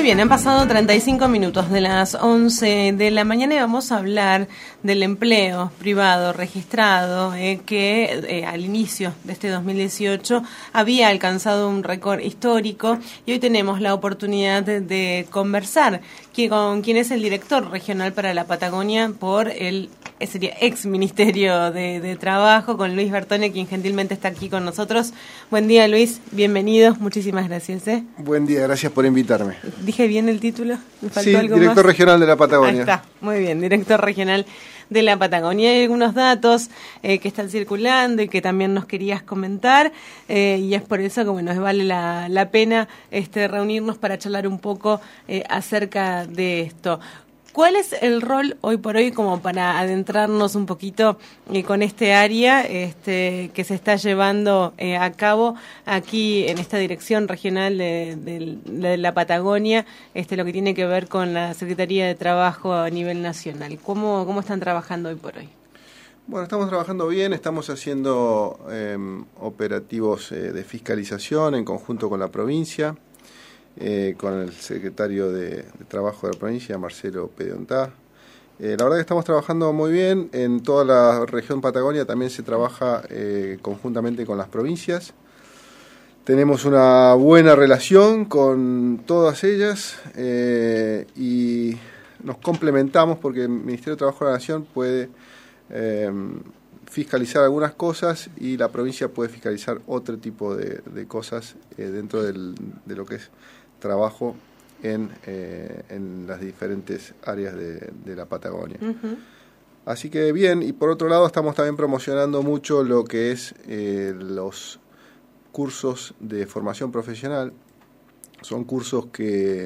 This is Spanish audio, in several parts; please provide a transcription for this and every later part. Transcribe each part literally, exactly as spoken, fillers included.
Muy bien, han pasado treinta y cinco minutos de las once de la mañana y vamos a hablar del empleo privado registrado eh, que eh, al inicio de este dos mil dieciocho había alcanzado un récord histórico y hoy tenemos la oportunidad de, de conversar que, con quien es el director regional para la Patagonia por el sería ex Ministerio de, de Trabajo, con Luis Bertone, quien gentilmente está aquí con nosotros. Buen día, Luis, bienvenido, muchísimas gracias. ¿eh? Buen día, gracias por invitarme. ¿Dije bien el título? ¿Me faltó sí, algo director más? regional de la Patagonia. Ahí está, muy bien, director regional de la Patagonia. Hay algunos datos eh, que están circulando y que también nos querías comentar, eh, y es por eso que bueno, vale la, la pena este, reunirnos para charlar un poco eh, acerca de esto. ¿Cuál es el rol hoy por hoy, como para adentrarnos un poquito eh, con este área este, que se está llevando eh, a cabo aquí en esta dirección regional de, de, de la Patagonia, este, lo que tiene que ver con la Secretaría de Trabajo a nivel nacional? ¿Cómo, cómo están trabajando hoy por hoy? Bueno, estamos trabajando bien, estamos haciendo eh, operativos eh, de fiscalización en conjunto con la provincia. Eh, con el secretario de, de Trabajo de la provincia, Marcelo Pediontá. Eh, la verdad que estamos trabajando muy bien. En toda la región Patagonia también se trabaja eh, conjuntamente con las provincias. Tenemos una buena relación con todas ellas eh, y nos complementamos porque el Ministerio de Trabajo de la Nación puede eh, fiscalizar algunas cosas y la provincia puede fiscalizar otro tipo de, de cosas eh, dentro del, de lo que es trabajo en, eh, en las diferentes áreas de, de la Patagonia. Uh-huh. Así que bien, y por otro lado estamos también promocionando mucho lo que es eh, los cursos de formación profesional. Son cursos que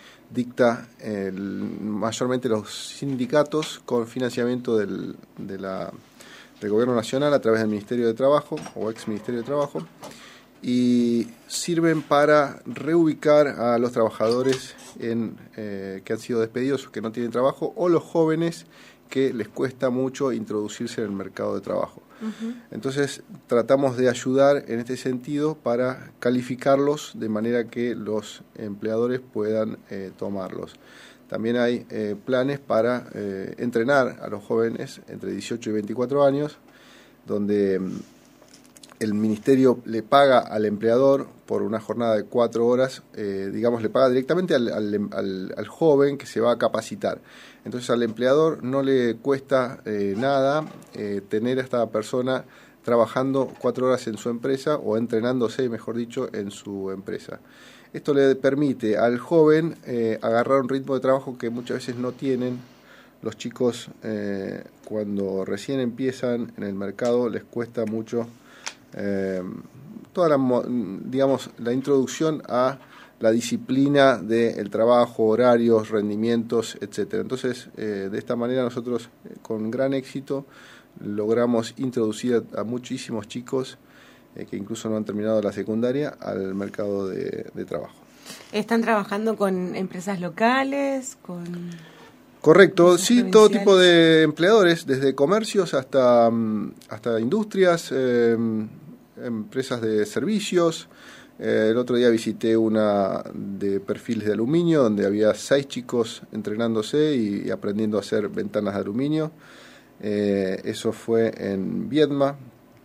dicta el, mayormente los sindicatos con financiamiento del, de la, del Gobierno Nacional a través del Ministerio de Trabajo o ex Ministerio de Trabajo, y sirven para reubicar a los trabajadores en, eh, que han sido despedidos o que no tienen trabajo, o los jóvenes que les cuesta mucho introducirse en el mercado de trabajo. Uh-huh. Entonces tratamos de ayudar en este sentido para calificarlos de manera que los empleadores puedan eh, tomarlos. También hay eh, planes para eh, entrenar a los jóvenes entre dieciocho y veinticuatro años, donde el ministerio le paga al empleador por una jornada de cuatro horas, eh, digamos, le paga directamente al, al, al, al joven que se va a capacitar. Entonces al empleador no le cuesta eh, nada eh, tener a esta persona trabajando cuatro horas en su empresa o entrenándose, mejor dicho, en su empresa. Esto le permite al joven eh, agarrar un ritmo de trabajo que muchas veces no tienen. Los chicos eh, cuando recién empiezan en el mercado les cuesta mucho Eh, toda la, digamos, la introducción a la disciplina del trabajo, horarios, rendimientos, etcétera. Entonces, eh, de esta manera nosotros eh, con gran éxito logramos introducir a, a muchísimos chicos eh, que incluso no han terminado la secundaria al mercado de, de trabajo. ¿Están trabajando con empresas locales, con...? Correcto, sí, todo tipo de empleadores, desde comercios hasta, hasta industrias, eh, empresas de servicios. Eh, el otro día visité una de perfiles de aluminio, donde había seis chicos entrenándose y, y aprendiendo a hacer ventanas de aluminio. Eh, eso fue en Viedma.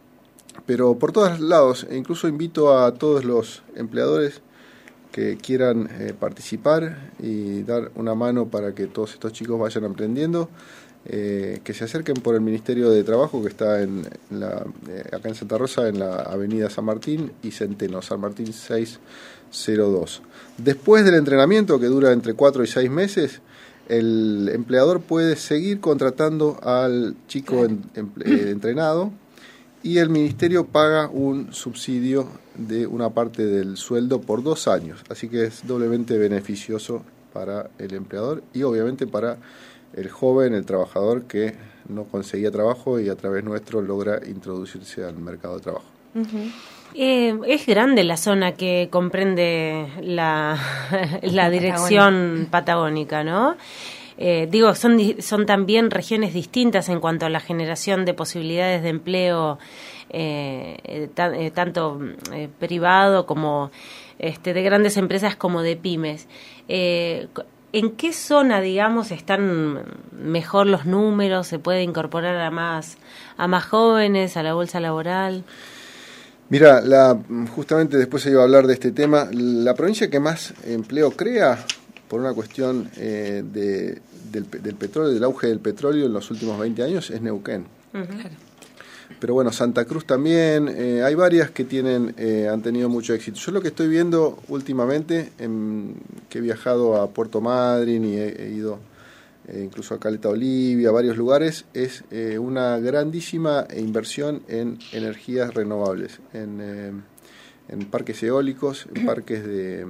Pero por todos lados, e incluso invito a todos los empleadores que quieran eh, participar y dar una mano para que todos estos chicos vayan aprendiendo, eh, que se acerquen por el Ministerio de Trabajo, que está en, en la, eh, acá en Santa Rosa, en la avenida San Martín y Centeno, San Martín seiscientos dos. Después del entrenamiento, que dura entre cuatro y seis meses, el empleador puede seguir contratando al chico en, en, eh, entrenado, y el ministerio paga un subsidio de una parte del sueldo por dos años. Así que es doblemente beneficioso para el empleador y obviamente para el joven, el trabajador que no conseguía trabajo y a través nuestro logra introducirse al mercado de trabajo. Uh-huh. Eh, es grande la zona que comprende la, la dirección patagónica, ¿no? Eh, digo, son, son también regiones distintas en cuanto a la generación de posibilidades de empleo, eh, ta, eh, tanto eh, privado como este, de grandes empresas como de pymes. Eh, ¿En qué zona, digamos, están mejor los números? ¿Se puede incorporar a más, a más jóvenes, a la bolsa laboral? Mira, la, justamente después se iba a hablar de este tema. La provincia que más empleo crea, por una cuestión eh, de, del, del petróleo, del auge del petróleo en los últimos veinte años, es Neuquén. Uh-huh. Claro. Pero bueno, Santa Cruz también, eh, hay varias que tienen eh, han tenido mucho éxito. Yo lo que estoy viendo últimamente, en, que he viajado a Puerto Madryn y he, he ido eh, incluso a Caleta Olivia, a varios lugares, es eh, una grandísima inversión en energías renovables, en, eh, en parques eólicos, en parques de,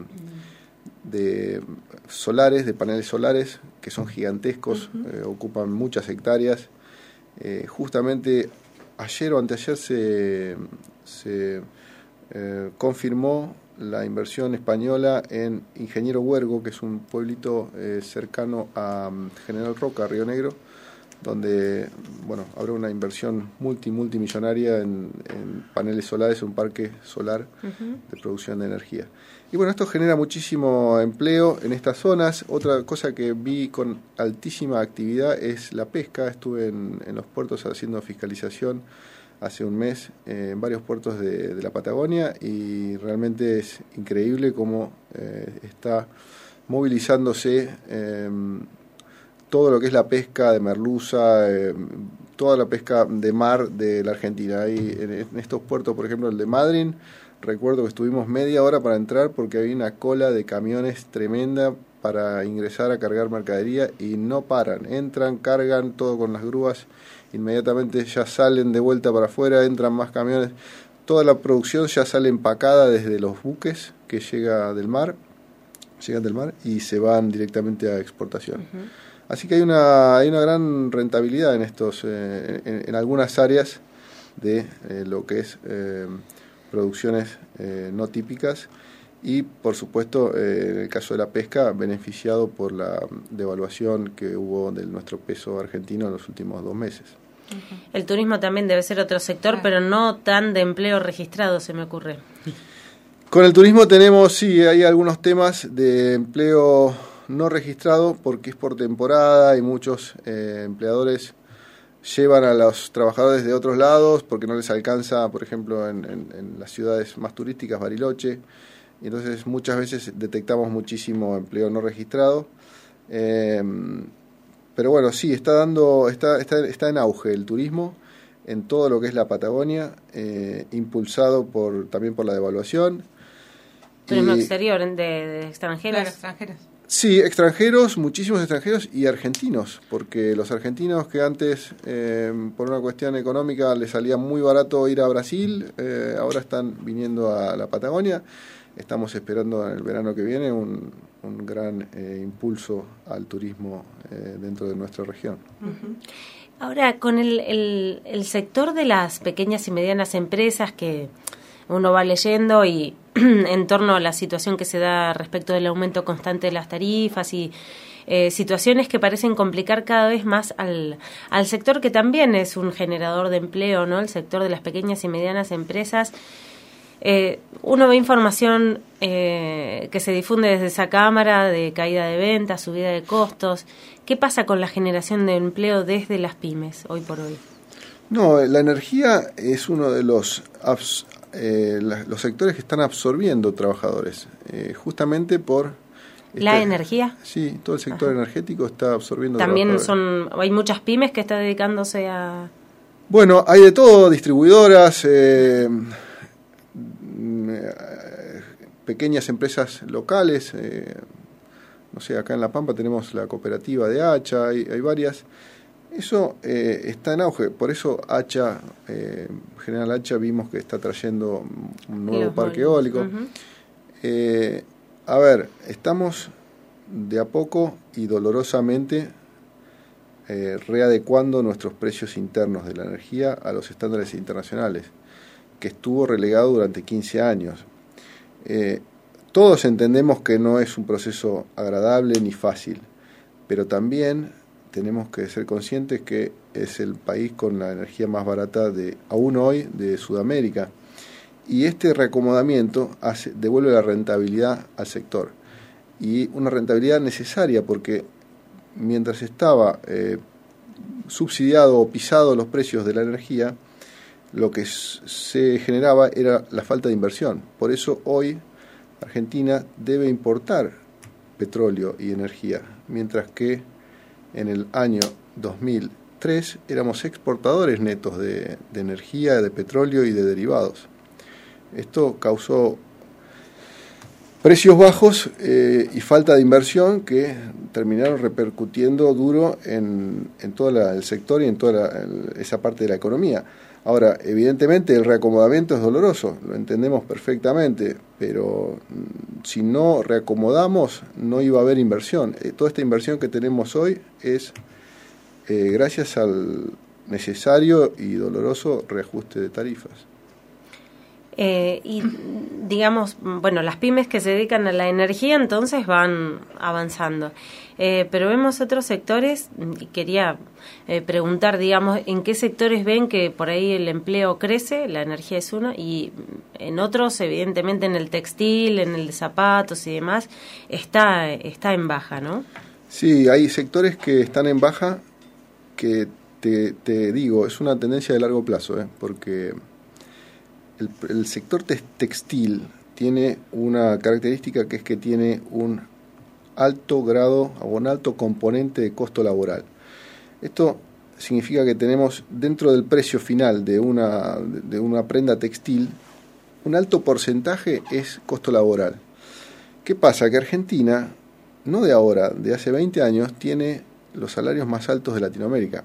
de solares, de paneles solares, que son gigantescos, uh-huh. eh, ocupan muchas hectáreas. Eh, justamente ayer o anteayer se, se eh, confirmó la inversión española en Ingeniero Huergo, que es un pueblito eh, cercano a um, General Roca, Río Negro, donde bueno habrá una inversión multi multimillonaria en, en paneles solares, un parque solar uh-huh. de producción de energía. Y bueno, esto genera muchísimo empleo en estas zonas. Otra cosa que vi con altísima actividad es la pesca. Estuve en, en los puertos haciendo fiscalización hace un mes eh, en varios puertos de, de la Patagonia, y realmente es increíble cómo eh, está movilizándose eh, todo lo que es la pesca de merluza, eh, toda la pesca de mar de la Argentina. Hay en, en estos puertos, por ejemplo, el de Madryn, recuerdo que estuvimos media hora para entrar porque había una cola de camiones tremenda para ingresar a cargar mercadería y no paran, entran, cargan todo con las grúas, inmediatamente ya salen de vuelta para afuera, entran más camiones, toda la producción ya sale empacada desde los buques que llega del mar, llegan del mar y se van directamente a exportación. Uh-huh. Así que hay una hay una gran rentabilidad en estos eh, en, en algunas áreas de eh, lo que es eh, producciones eh, no típicas, y por supuesto eh, en el caso de la pesca, beneficiado por la devaluación que hubo de nuestro peso argentino en los últimos dos meses. El turismo también debe ser otro sector, claro, pero no tan de empleo registrado, se me ocurre. Con el turismo tenemos, sí, hay algunos temas de empleo no registrado porque es por temporada y muchos eh, empleadores llevan a los trabajadores de otros lados porque no les alcanza, por ejemplo, en, en, en las ciudades más turísticas, Bariloche, y entonces muchas veces detectamos muchísimo empleo no registrado. Eh, pero bueno, sí, está dando, está, está, está en auge el turismo en todo lo que es la Patagonia, eh, impulsado por también por la devaluación. Turismo y, exterior, de, de extranjeros. Claro, extranjeros. Sí, extranjeros, muchísimos extranjeros y argentinos, porque los argentinos que antes, eh, por una cuestión económica, les salía muy barato ir a Brasil, eh, ahora están viniendo a la Patagonia. Estamos esperando en el verano que viene un, un gran eh, impulso al turismo eh, dentro de nuestra región. Uh-huh. Ahora, con el, el, el sector de las pequeñas y medianas empresas que uno va leyendo y en torno a la situación que se da respecto del aumento constante de las tarifas y eh, situaciones que parecen complicar cada vez más al, al sector que también es un generador de empleo, ¿no? El sector de las pequeñas y medianas empresas. Eh, uno ve información eh, que se difunde desde esa cámara de caída de ventas, subida de costos. ¿Qué pasa con la generación de empleo desde las pymes hoy por hoy? No, la energía es uno de los abs- eh, la, los sectores que están absorbiendo trabajadores, eh, justamente por ¿La este, energía? Sí, todo el sector Ajá. energético está absorbiendo También trabajadores. son, hay muchas pymes que están dedicándose a... Bueno, hay de todo, distribuidoras, eh, pequeñas empresas locales, eh, no sé, acá en La Pampa tenemos la cooperativa de Hacha, hay, hay varias. Eso eh, está en auge, por eso Hacha, eh, General Hacha, vimos que está trayendo un nuevo Los parque eólico. Uh-huh. Eh, a ver, estamos de a poco y dolorosamente eh, readecuando nuestros precios internos de la energía a los estándares internacionales, que estuvo relegado durante quince años. Eh, todos entendemos que no es un proceso agradable ni fácil, pero también tenemos que ser conscientes que es el país con la energía más barata de aún hoy de Sudamérica. Y este reacomodamiento hace, devuelve la rentabilidad al sector. Y una rentabilidad necesaria porque mientras estaba eh, subsidiado o pisado los precios de la energía, lo que se generaba era la falta de inversión. Por eso hoy Argentina debe importar petróleo y energía, mientras que en el año dos mil tres éramos exportadores netos de, de energía, de petróleo y de derivados. Esto causó precios bajos eh, y falta de inversión que terminaron repercutiendo duro en, en todo la, el sector y en toda la, el, esa parte de la economía. Ahora, evidentemente el reacomodamiento es doloroso, lo entendemos perfectamente, pero si no reacomodamos no iba a haber inversión. Eh, toda esta inversión que tenemos hoy es eh, gracias al necesario y doloroso reajuste de tarifas. Eh, y digamos, bueno, las pymes que se dedican a la energía entonces van avanzando, eh, pero vemos otros sectores y quería eh, preguntar, digamos, ¿en qué sectores ven que por ahí el empleo crece? La energía es uno, y en otros, evidentemente en el textil, en el de zapatos y demás, está, está en baja, ¿no? Sí, hay sectores que están en baja que, te, te digo, es una tendencia de largo plazo, ¿eh? Porque El, el sector textil tiene una característica que es que tiene un alto grado o un alto componente de costo laboral. Esto significa que tenemos dentro del precio final de una, de una prenda textil, un alto porcentaje es costo laboral. ¿Qué pasa? Que Argentina, no de ahora, de hace veinte años, tiene los salarios más altos de Latinoamérica.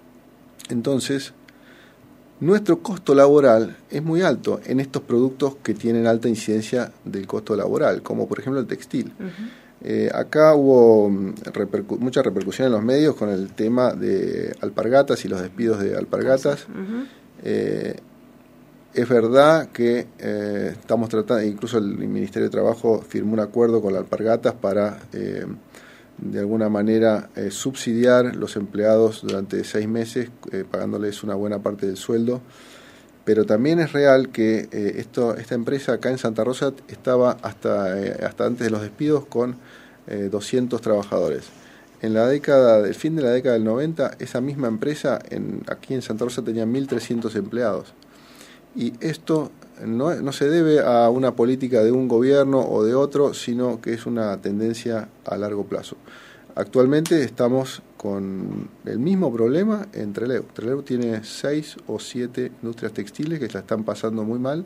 Entonces, nuestro costo laboral es muy alto en estos productos que tienen alta incidencia del costo laboral, como por ejemplo el textil. Uh-huh. Eh, acá hubo repercu- mucha repercusión en los medios con el tema de alpargatas y los despidos de alpargatas. Uh-huh. Eh, es verdad que eh, estamos tratando, incluso el Ministerio de Trabajo firmó un acuerdo con las alpargatas para eh, de alguna manera eh, subsidiar los empleados durante seis meses, eh, pagándoles una buena parte del sueldo. Pero también es real que eh, esto, esta empresa acá en Santa Rosa estaba hasta, eh, hasta antes de los despidos con eh, doscientos trabajadores. En la década, el fin de la década del noventa, esa misma empresa en, aquí en Santa Rosa tenía mil trescientos empleados. Y esto no, no se debe a una política de un gobierno o de otro, sino que es una tendencia a largo plazo. Actualmente estamos con el mismo problema en Trelew. Trelew tiene seis o siete industrias textiles que la están pasando muy mal,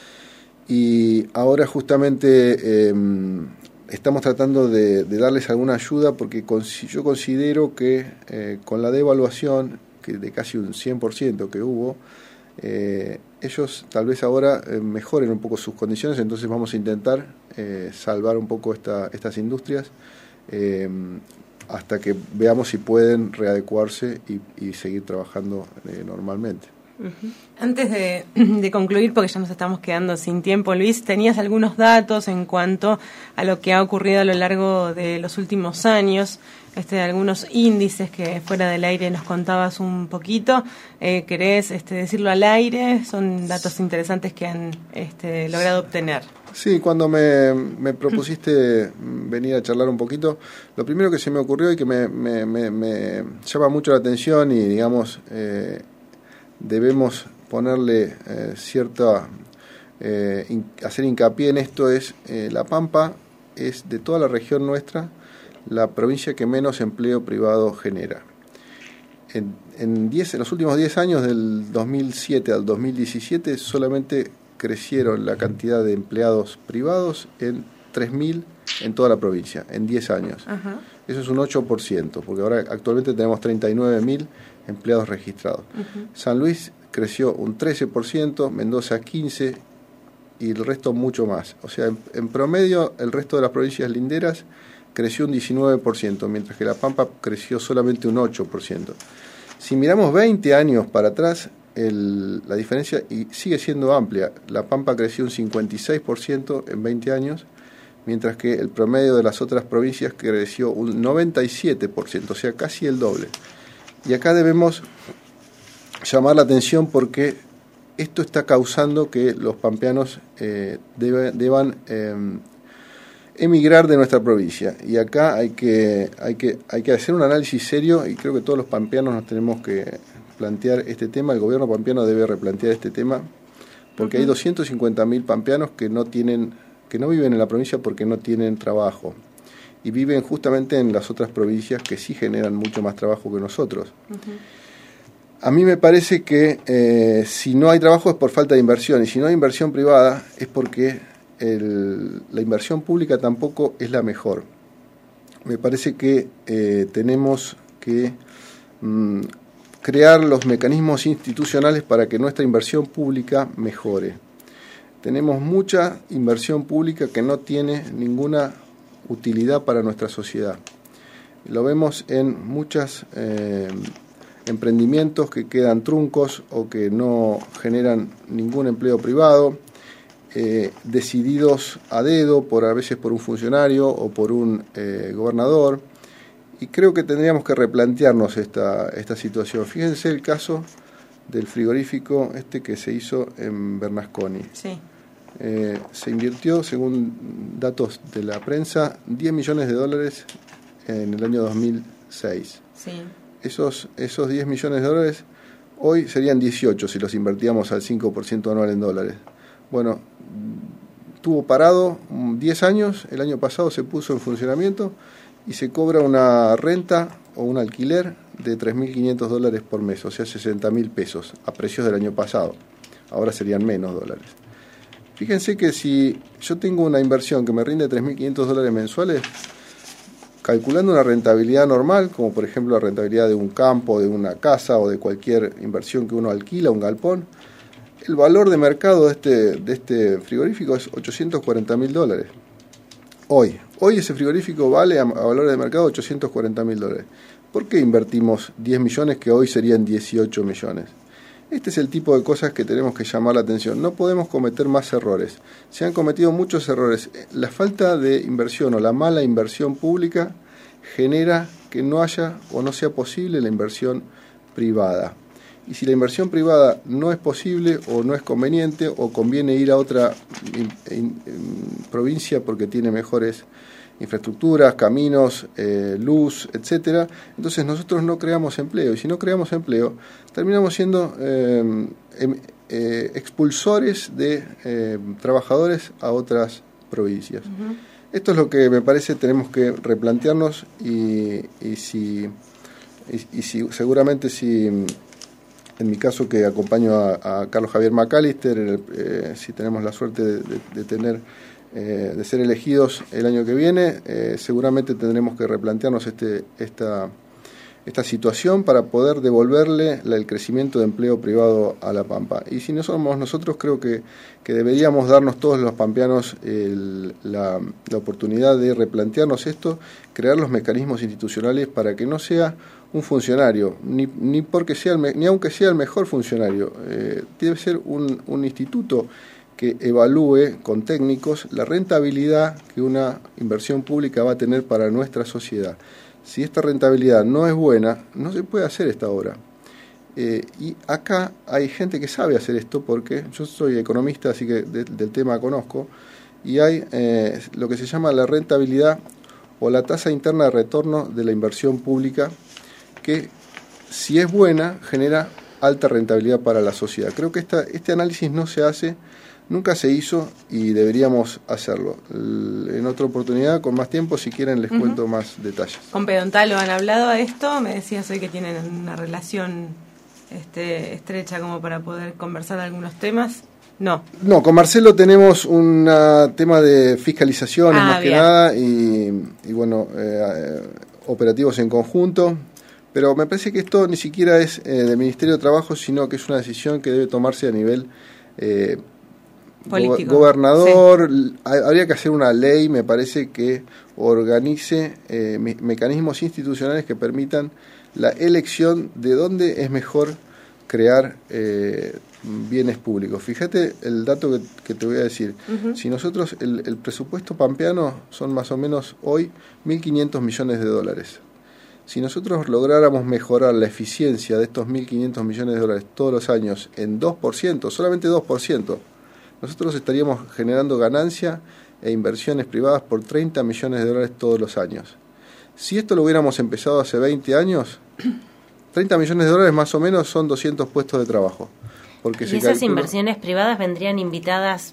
y ahora justamente eh, estamos tratando de, de darles alguna ayuda, porque con, yo considero que eh, con la devaluación que de casi un cien por ciento que hubo, eh, ellos tal vez ahora eh, mejoren un poco sus condiciones. Entonces vamos a intentar eh, salvar un poco esta, estas industrias eh, hasta que veamos si pueden readecuarse y, y seguir trabajando eh, normalmente. Uh-huh. Antes de, de concluir, porque ya nos estamos quedando sin tiempo, Luis, ¿tenías algunos datos en cuanto a lo que ha ocurrido a lo largo de los últimos años? Este, algunos índices que fuera del aire nos contabas un poquito. Eh, ¿Querés este, decirlo al aire? Son datos interesantes que han este, logrado obtener. Sí, cuando me, me propusiste venir a charlar un poquito, lo primero que se me ocurrió y que me, me, me, me llama mucho la atención, y digamos, eh, debemos ponerle eh, cierta, eh, in, hacer hincapié en esto, es eh, La Pampa es de toda la región nuestra la provincia que menos empleo privado genera. En, en, diez, en los últimos diez años, del dos mil siete al dos mil diecisiete, solamente crecieron la cantidad de empleados privados en tres mil en toda la provincia, en diez años. Uh-huh. Eso es un ocho por ciento, porque ahora actualmente tenemos treinta y nueve mil empleados registrados. Uh-huh. San Luis creció un trece por ciento, Mendoza quince por ciento y el resto mucho más. O sea, en, en promedio, el resto de las provincias linderas creció un diecinueve por ciento, mientras que La Pampa creció solamente un ocho por ciento. Si miramos veinte años para atrás, el, la diferencia y sigue siendo amplia. La Pampa creció un cincuenta y seis por ciento en veinte años, mientras que el promedio de las otras provincias creció un noventa y siete por ciento, o sea, casi el doble. Y acá debemos llamar la atención porque esto está causando que los pampeanos eh, debe, deban eh, emigrar de nuestra provincia. Y acá hay que, hay, que, hay que hacer un análisis serio, y creo que todos los pampeanos nos tenemos que plantear este tema. El gobierno pampeano debe replantear este tema, porque uh-huh. hay doscientos cincuenta mil pampeanos que no tienen, que no viven en la provincia porque no tienen trabajo, y viven justamente en las otras provincias que sí generan mucho más trabajo que nosotros. Uh-huh. A mí me parece que eh, si no hay trabajo es por falta de inversión, y si no hay inversión privada es porque el, la inversión pública tampoco es la mejor. Me parece que eh, tenemos que mm, crear los mecanismos institucionales para que nuestra inversión pública mejore. Tenemos mucha inversión pública que no tiene ninguna utilidad para nuestra sociedad. Lo vemos en muchas eh, emprendimientos que quedan truncos o que no generan ningún empleo privado, eh, decididos a dedo, por a veces por un funcionario o por un eh, gobernador, y creo que tendríamos que replantearnos esta, esta situación. Fíjense el caso del frigorífico este que se hizo en Bernasconi. Sí. Eh, se invirtió, según datos de la prensa, diez millones de dólares en el año dos mil seis. Sí. Esos, esos diez millones de dólares hoy serían dieciocho si los invertíamos al cinco por ciento anual en dólares. Bueno, tuvo parado diez años, el año pasado se puso en funcionamiento y se cobra una renta o un alquiler de tres mil quinientos dólares por mes, o sea, sesenta mil pesos, a precios del año pasado. Ahora serían menos dólares. Fíjense que si yo tengo una inversión que me rinde tres mil quinientos dólares mensuales, calculando una rentabilidad normal, como por ejemplo la rentabilidad de un campo, de una casa o de cualquier inversión que uno alquila, un galpón, el valor de mercado de este, de este frigorífico es ochocientos cuarenta mil dólares. Hoy, hoy ese frigorífico vale a, a valor de mercado ochocientos cuarenta mil dólares. ¿Por qué invertimos diez millones que hoy serían dieciocho millones? Este es el tipo de cosas que tenemos que llamar la atención. No podemos cometer más errores. Se han cometido muchos errores. La falta de inversión o la mala inversión pública genera que no haya o no sea posible la inversión privada. Y si la inversión privada no es posible o no es conveniente o conviene ir a otra in, in, in, provincia porque tiene mejores infraestructuras, caminos, eh, luz, etcétera, entonces nosotros no creamos empleo, y si no creamos empleo terminamos siendo eh, eh, expulsores de eh, trabajadores a otras provincias. Uh-huh. Esto es lo que me parece tenemos que replantearnos, y, y si y, y si seguramente si en mi caso que acompaño a, a Carlos Javier McAllister, eh, si tenemos la suerte de, de, de tener Eh, de ser elegidos el año que viene, eh, seguramente tendremos que replantearnos este, esta, esta situación para poder devolverle la, el crecimiento de empleo privado a La Pampa. Y si no somos nosotros, creo que, que deberíamos darnos todos los pampeanos el, la, la oportunidad de replantearnos esto, crear los mecanismos institucionales para que no sea un funcionario, ni, ni, porque sea el, ni aunque sea el mejor funcionario, eh, debe ser un, un instituto que evalúe con técnicos la rentabilidad que una inversión pública va a tener para nuestra sociedad. Si esta rentabilidad no es buena, no se puede hacer esta obra. Eh, y acá hay gente que sabe hacer esto, porque yo soy economista, así que de, del tema conozco, y hay eh, lo que se llama la rentabilidad o la tasa interna de retorno de la inversión pública, que si es buena genera alta rentabilidad para la sociedad. Creo que esta, este análisis no se hace, nunca se hizo, y deberíamos hacerlo. En otra oportunidad, con más tiempo, si quieren, les uh-huh. cuento más detalles. ¿Con Pedontalo han hablado a esto? Me decías hoy que tienen una relación este, estrecha como para poder conversar algunos temas. No. No, con Marcelo tenemos un tema de fiscalizaciones, ah, más bien. que nada, y, y bueno, eh, operativos en conjunto. Pero me parece que esto ni siquiera es eh, del Ministerio de Trabajo, sino que es una decisión que debe tomarse a nivel eh, político. Gobernador. Sí. Habría que hacer una ley, me parece, que organice eh, me- mecanismos institucionales que permitan la elección de dónde es mejor crear eh, bienes públicos. Fíjate el dato que, que te voy a decir. Uh-huh. Si nosotros, el, el presupuesto pampeano son más o menos hoy mil quinientos millones de dólares. Si nosotros lográramos mejorar la eficiencia de estos mil quinientos millones de dólares todos los años en dos por ciento, solamente dos por ciento, nosotros estaríamos generando ganancia e inversiones privadas por treinta millones de dólares todos los años. Si esto lo hubiéramos empezado hace veinte años, treinta millones de dólares más o menos son doscientos puestos de trabajo. Porque ¿Y se esas calcula... inversiones privadas vendrían invitadas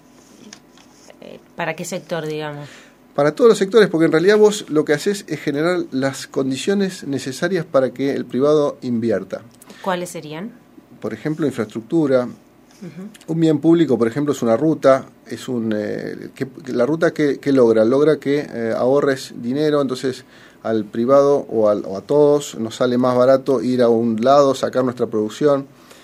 eh, para qué sector, digamos? Para todos los sectores, porque en realidad vos lo que haces es generar las condiciones necesarias para que el privado invierta. ¿Cuáles serían? Por ejemplo, infraestructura. Uh-huh. Un bien público, por ejemplo, es una ruta. Es un eh, que, la ruta que, que logra, logra que eh, ahorres dinero, entonces al privado o, al, o a todos nos sale más barato ir a un lado, sacar nuestra producción.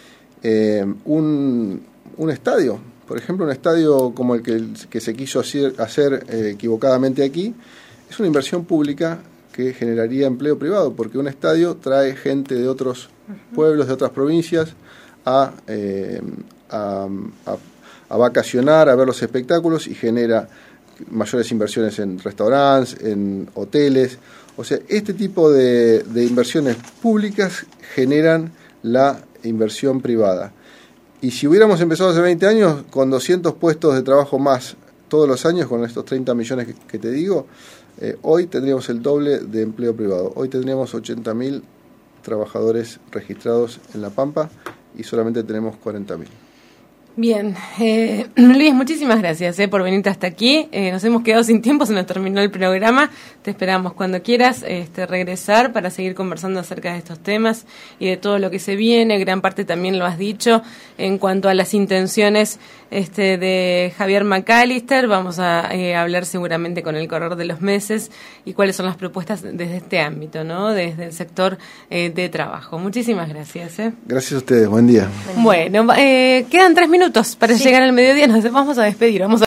Eh, un, un estadio, por ejemplo, un estadio como el que, que se quiso hacer, hacer eh, equivocadamente aquí, es una inversión pública que generaría empleo privado, porque un estadio trae gente de otros uh-huh. pueblos, de otras provincias, a, eh, a, a, a vacacionar, a ver los espectáculos y genera mayores inversiones en restaurantes, en hoteles. O sea, este tipo de, de inversiones públicas generan la inversión privada. Y si hubiéramos empezado hace veinte años con doscientos puestos de trabajo más todos los años, con estos treinta millones que, que te digo, eh, hoy tendríamos el doble de empleo privado. Hoy tendríamos ochenta mil trabajadores registrados en La Pampa y solamente tenemos cuarenta mil. Bien, eh, Luis, muchísimas gracias eh, por venirte hasta aquí. Eh, nos hemos quedado sin tiempo, se nos terminó el programa. Te esperamos cuando quieras este, regresar para seguir conversando acerca de estos temas y de todo lo que se viene. Gran parte también lo has dicho en cuanto a las intenciones este, de Javier McAllister. Vamos a eh, hablar seguramente con el correr de los meses y cuáles son las propuestas desde este ámbito, ¿no? Desde el sector eh, de trabajo. Muchísimas gracias. Eh. Gracias a ustedes, buen día. Bueno, eh, quedan tres minutos para sí. llegar al mediodía, nos vamos a despedir, vamos a